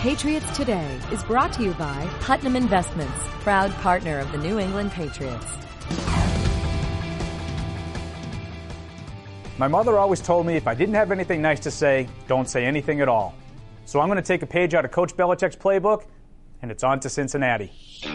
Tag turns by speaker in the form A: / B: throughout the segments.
A: Patriots Today is brought to you by Putnam Investments, proud partner of the New England Patriots.
B: My mother always told me if I didn't have anything nice to say, don't say anything at all. So I'm going to take a page out of Coach Belichick's playbook, and it's on to Cincinnati.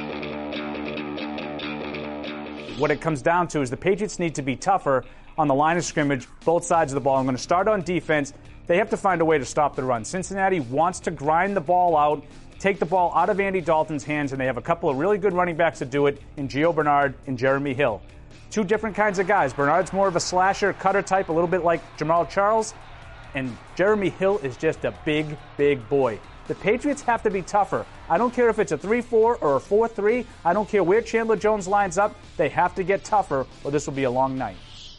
B: What it comes down to is the Patriots need to be tougher on the line of scrimmage, both sides of the ball. I'm going to start on defense. They have to find a way to stop the run. Cincinnati wants to grind the ball out, take the ball out of Andy Dalton's hands, and they have a couple of really good running backs to do it in Gio Bernard and Jeremy Hill. Two different kinds of guys. Bernard's more of a slasher, cutter type, a little bit like Jamal Charles, and Jeremy Hill is just a big, big boy. The Patriots have to be tougher. I don't care if it's a 3-4 or a 4-3. I don't care where Chandler Jones lines up. They have to get tougher, or this will be a long night.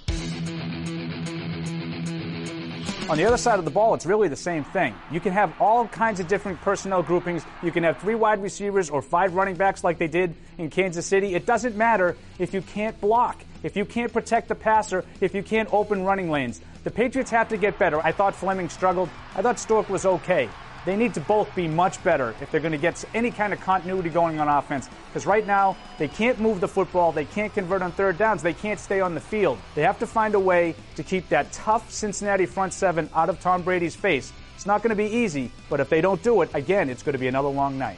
B: On the other side of the ball, it's really the same thing. You can have all kinds of different personnel groupings. You can have 3 wide receivers or 5 running backs like they did in Kansas City. It doesn't matter if you can't block, if you can't protect the passer, if you can't open running lanes. The Patriots have to get better. I thought Fleming struggled. I thought Stork was okay. They need to both be much better if they're going to get any kind of continuity going on offense. Because right now, they can't move the football. They can't convert on third downs. They can't stay on the field. They have to find a way to keep that tough Cincinnati front seven out of Tom Brady's face. It's not going to be easy, but if they don't do it, again, it's going to be another long night.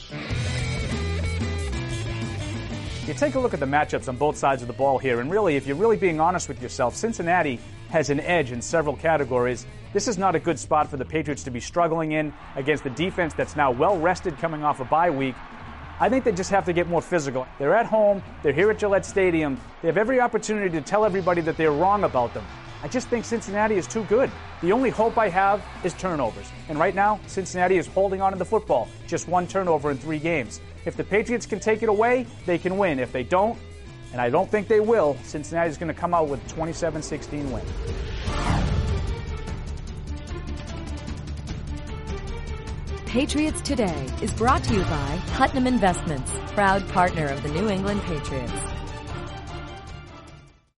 B: You take a look at the matchups on both sides of the ball here, and really, if you're really being honest with yourself, Cincinnati has an edge in several categories. This is not a good spot for the Patriots to be struggling in against the defense that's now well-rested coming off a bye week. I think they just have to get more physical. They're at home. They're here at Gillette Stadium. They have every opportunity to tell everybody that they're wrong about them. I just think Cincinnati is too good. The only hope I have is turnovers. And right now, Cincinnati is holding on to the football. Just 1 turnover in 3 games. If the Patriots can take it away, they can win. If they don't, and I don't think they will, Cincinnati is going to come out with a 27-16 win.
A: Patriots Today is brought to you by Putnam Investments, proud partner of the New England Patriots.